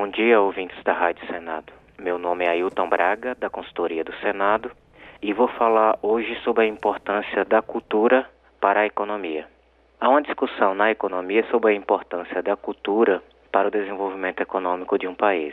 Bom dia, ouvintes da Rádio Senado. Meu nome é Ailton Braga, da Consultoria do Senado, e vou falar hoje sobre a importância da cultura para a economia. Há uma discussão na economia sobre a importância da cultura para o desenvolvimento econômico de um país.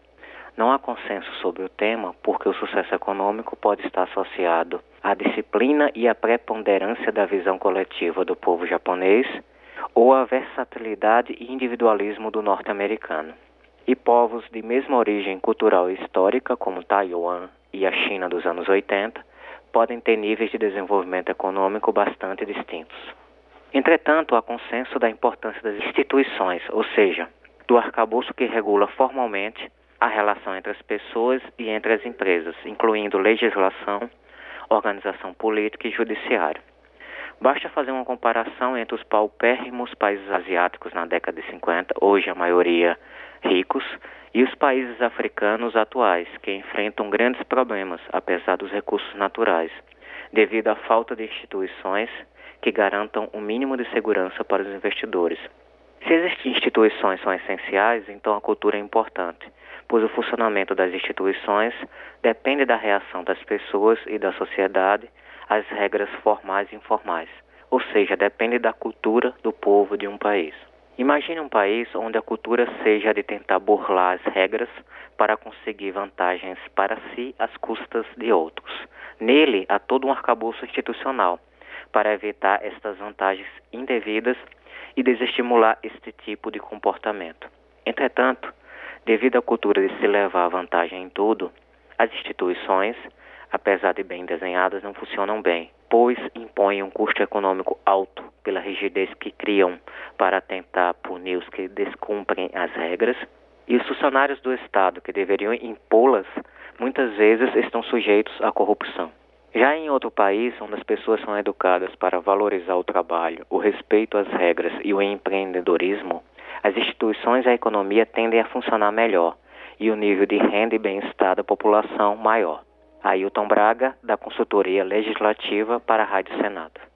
Não há consenso sobre o tema porque o sucesso econômico pode estar associado à disciplina e à preponderância da visão coletiva do povo japonês ou à versatilidade e individualismo do norte-americano. E povos de mesma origem cultural e histórica, como Taiwan e a China dos anos 80, podem ter níveis de desenvolvimento econômico bastante distintos. Entretanto, há consenso da importância das instituições, ou seja, do arcabouço que regula formalmente a relação entre as pessoas e entre as empresas, incluindo legislação, organização política e judiciário. Basta fazer uma comparação entre os paupérrimos países asiáticos na década de 50, hoje a maioria ricos, e os países africanos atuais, que enfrentam grandes problemas, apesar dos recursos naturais, devido à falta de instituições que garantam um mínimo de segurança para os investidores. Se as instituições são essenciais, então a cultura é importante, pois o funcionamento das instituições depende da reação das pessoas e da sociedade às regras formais e informais, ou seja, depende da cultura do povo de um país. Imagine um país onde a cultura seja a de tentar burlar as regras para conseguir vantagens para si às custas de outros. Nele há todo um arcabouço institucional para evitar estas vantagens indevidas e desestimular este tipo de comportamento. Entretanto, devido à cultura de se levar vantagem em tudo, as instituições, apesar de bem desenhadas, não funcionam bem, pois impõem um custo econômico alto pela rigidez que criam para tentar punir os que descumprem as regras, e os funcionários do Estado, que deveriam impô-las, muitas vezes estão sujeitos à corrupção. Já em outro país, onde as pessoas são educadas para valorizar o trabalho, o respeito às regras e o empreendedorismo, as instituições e a economia tendem a funcionar melhor e o nível de renda e bem-estar da população maior. Ailton Braga, da Consultoria Legislativa para a Rádio Senado.